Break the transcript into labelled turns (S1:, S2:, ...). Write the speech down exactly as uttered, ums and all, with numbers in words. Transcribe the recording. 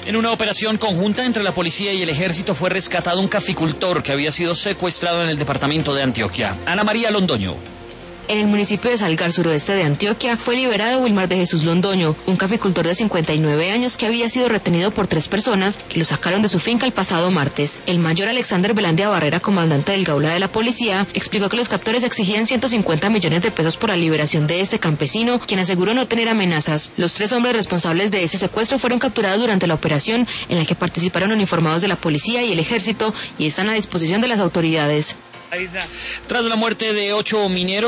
S1: En una operación conjunta entre la policía y el ejército fue rescatado un caficultor que había sido secuestrado en el departamento de Antioquia. Ana María Londoño.
S2: En el municipio de Salgar, suroeste de Antioquia, fue liberado Wilmar de Jesús Londoño, un caficultor de cincuenta y nueve años que había sido retenido por tres personas que lo sacaron de su finca el pasado martes. El mayor Alexander Belandia Barrera, comandante del Gaula de la policía, explicó que los captores exigían ciento cincuenta millones de pesos por la liberación de este campesino, quien aseguró no tener amenazas. Los tres hombres responsables de ese secuestro fueron capturados durante la operación, en la que participaron uniformados de la policía y el ejército, y están a disposición de las autoridades.
S1: Tras la muerte de ocho mineros,